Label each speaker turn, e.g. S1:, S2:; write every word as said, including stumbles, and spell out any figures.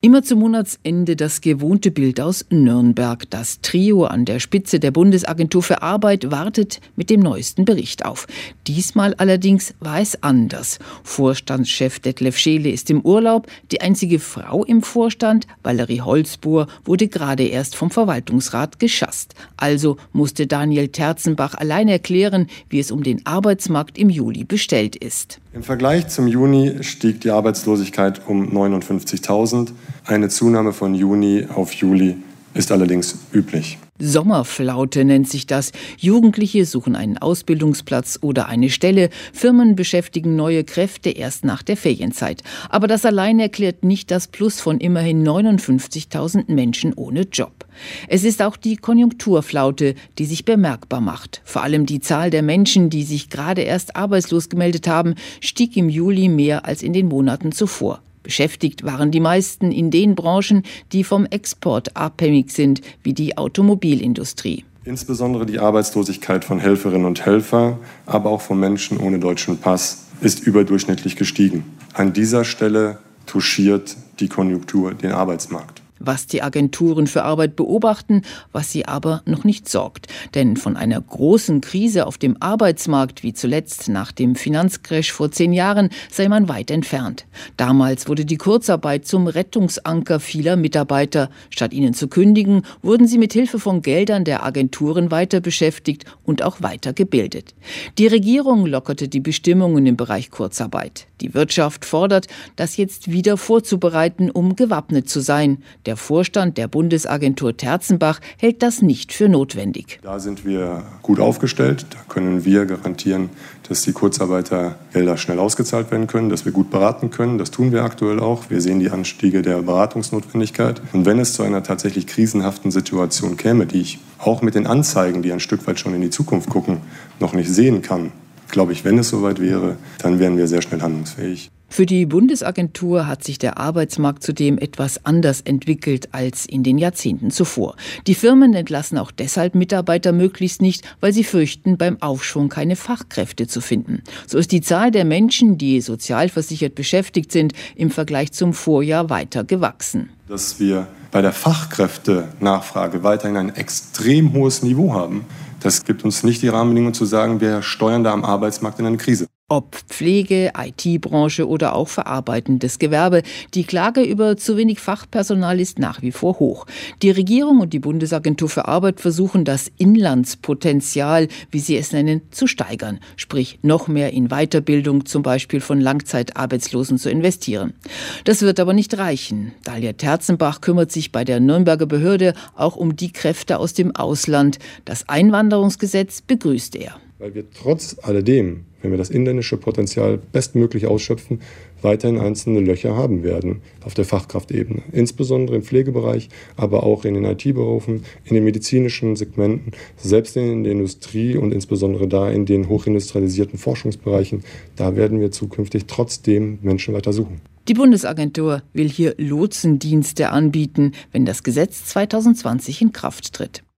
S1: Immer zum Monatsende das gewohnte Bild aus Nürnberg. Das Trio an der Spitze der Bundesagentur für Arbeit wartet mit dem neuesten Bericht auf. Diesmal allerdings war es anders. Vorstandschef Detlef Scheele ist im Urlaub. Die einzige Frau im Vorstand, Valerie Holzbohr, wurde gerade erst vom Verwaltungsrat geschasst. Also musste Daniel Terzenbach allein erklären, wie es um den Arbeitsmarkt im Juli bestellt ist.
S2: Im Vergleich zum Juni stieg die Arbeitslosigkeit um neunundfünfzigtausend. Eine Zunahme von Juni auf Juli ist allerdings üblich.
S1: Sommerflaute nennt sich das. Jugendliche suchen einen Ausbildungsplatz oder eine Stelle. Firmen beschäftigen neue Kräfte erst nach der Ferienzeit. Aber das allein erklärt nicht das Plus von immerhin neunundfünfzigtausend Menschen ohne Job. Es ist auch die Konjunkturflaute, die sich bemerkbar macht. Vor allem die Zahl der Menschen, die sich gerade erst arbeitslos gemeldet haben, stieg im Juli mehr als in den Monaten zuvor. Beschäftigt waren die meisten in den Branchen, die vom Export abhängig sind, wie die Automobilindustrie.
S2: Insbesondere die Arbeitslosigkeit von Helferinnen und Helfern, aber auch von Menschen ohne deutschen Pass, ist überdurchschnittlich gestiegen. An dieser Stelle touchiert die Konjunktur den Arbeitsmarkt.
S1: Was die Agenturen für Arbeit beobachten, was sie aber noch nicht sorgt. Denn von einer großen Krise auf dem Arbeitsmarkt, wie zuletzt nach dem Finanzcrash vor zehn Jahren, sei man weit entfernt. Damals wurde die Kurzarbeit zum Rettungsanker vieler Mitarbeiter. Statt ihnen zu kündigen, wurden sie mit Hilfe von Geldern der Agenturen weiter beschäftigt und auch weiter gebildet. Die Regierung lockerte die Bestimmungen im Bereich Kurzarbeit. Die Wirtschaft fordert, das jetzt wieder vorzubereiten, um gewappnet zu sein. Der Vorstand der Bundesagentur Terzenbach hält das nicht für notwendig.
S2: Da sind wir gut aufgestellt. Da können wir garantieren, dass die Kurzarbeitergelder schnell ausgezahlt werden können, dass wir gut beraten können. Das tun wir aktuell auch. Wir sehen die Anstiege der Beratungsnotwendigkeit. Und wenn es zu einer tatsächlich krisenhaften Situation käme, die ich auch mit den Anzeigen, die ein Stück weit schon in die Zukunft gucken, noch nicht sehen kann, glaube ich, wenn es soweit wäre, dann wären wir sehr schnell handlungsfähig.
S1: Für die Bundesagentur hat sich der Arbeitsmarkt zudem etwas anders entwickelt als in den Jahrzehnten zuvor. Die Firmen entlassen auch deshalb Mitarbeiter möglichst nicht, weil sie fürchten, beim Aufschwung keine Fachkräfte zu finden. So ist die Zahl der Menschen, die sozialversichert beschäftigt sind, im Vergleich zum Vorjahr weiter gewachsen.
S2: Dass wir bei der Fachkräftenachfrage weiterhin ein extrem hohes Niveau haben, das gibt uns nicht die Rahmenbedingungen zu sagen, wir steuern da am Arbeitsmarkt in eine Krise.
S1: Ob Pflege, I T-Branche oder auch verarbeitendes Gewerbe, die Klage über zu wenig Fachpersonal ist nach wie vor hoch. Die Regierung und die Bundesagentur für Arbeit versuchen, das Inlandspotenzial, wie sie es nennen, zu steigern. Sprich, noch mehr in Weiterbildung, zum Beispiel von Langzeitarbeitslosen, zu investieren. Das wird aber nicht reichen. Dalia Terzenbach kümmert sich bei der Nürnberger Behörde auch um die Kräfte aus dem Ausland. Das Einwanderungsgesetz begrüßt er.
S2: Weil wir trotz alledem, wenn wir das inländische Potenzial bestmöglich ausschöpfen, weiterhin einzelne Löcher haben werden auf der Fachkraftebene. Insbesondere im Pflegebereich, aber auch in den I T-Berufen, in den medizinischen Segmenten, selbst in der Industrie und insbesondere da in den hochindustrialisierten Forschungsbereichen. Da werden wir zukünftig trotzdem Menschen weiter suchen.
S1: Die Bundesagentur will hier Lotsendienste anbieten, wenn das Gesetz zweitausendzwanzig in Kraft tritt.